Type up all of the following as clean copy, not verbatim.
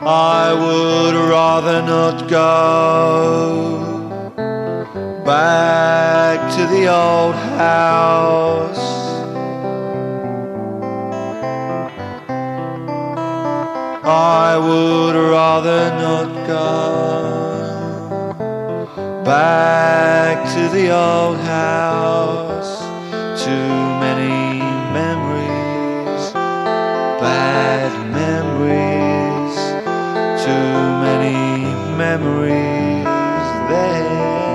I would rather not go back to the old house. I would rather not go back to the old house. Too many memories, bad memories, too many memories there.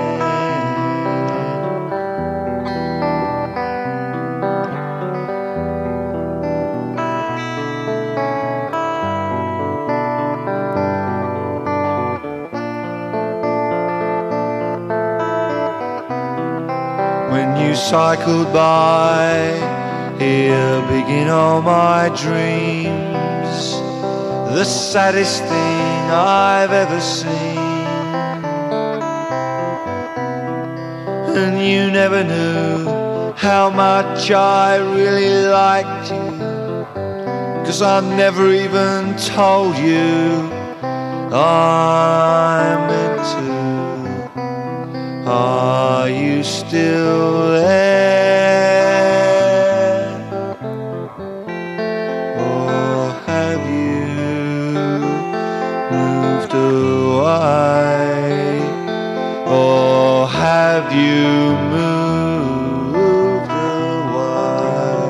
When you cycled by, here begin all my dreams. The saddest thing I've ever seen. And you never knew how much I really liked you, 'cause I never even told you I meant to. Are you still there? Or have you moved away? Or have you moved away?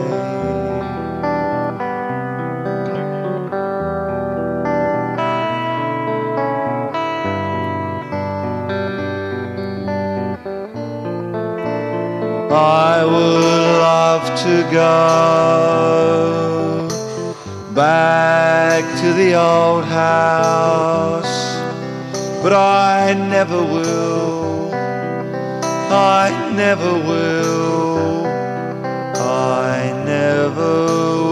I would love to go back to the old house, but I never will. I never will. I never will.